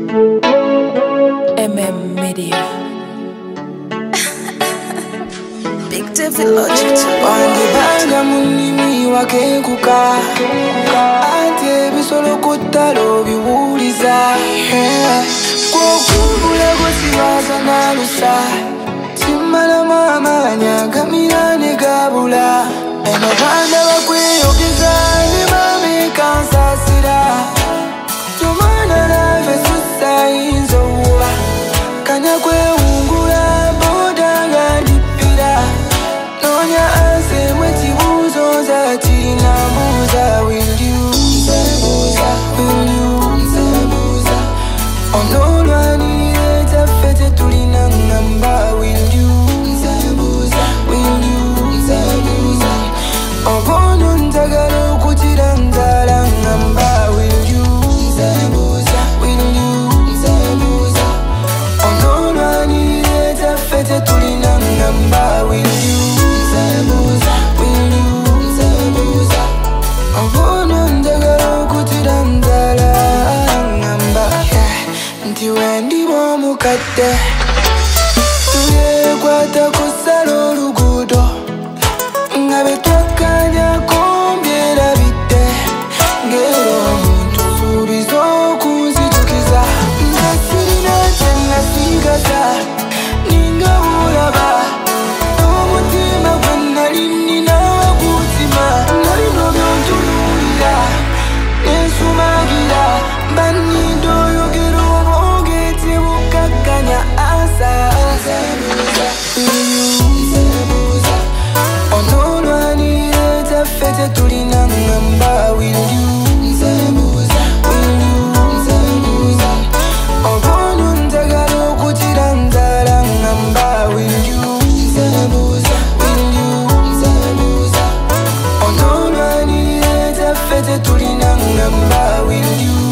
MM Media. Big Devil Logic. Wandibanga munimi wakekuka ate bisolo kutalo biwuliza kwokubula gosibaza nalusa simala mamanya gamira ne gabula abaganda bakweyogeza ne bamekansasira tomana lave susayinza owa kanya kwewungula bodanga ndipira nonya anse mwekibuzo zatina mbuza will you onolwanire taffe tulina ngamba will you obono njagala okutira nzala ngamba will you onolwanire taffe tulina ngamba will you obono njagala okutira nzala ngamba nti wendiba omukadde tuyekwata kusala oluguudo nga betwakkanyako mbyerabidde ngero omuntu suubiza okunzitukiza nga sirina kyenasigaza ninga bulaba omutima gwe nali nnina gutima nalino byontuluulira nensumagira bannindo oyogera obwongeeti bukkakkanya asa onolwanire taffe tetulina ngamba will you obono njagala okutira nzala ngamba will you onolwanire taffe tetulina ngamba will you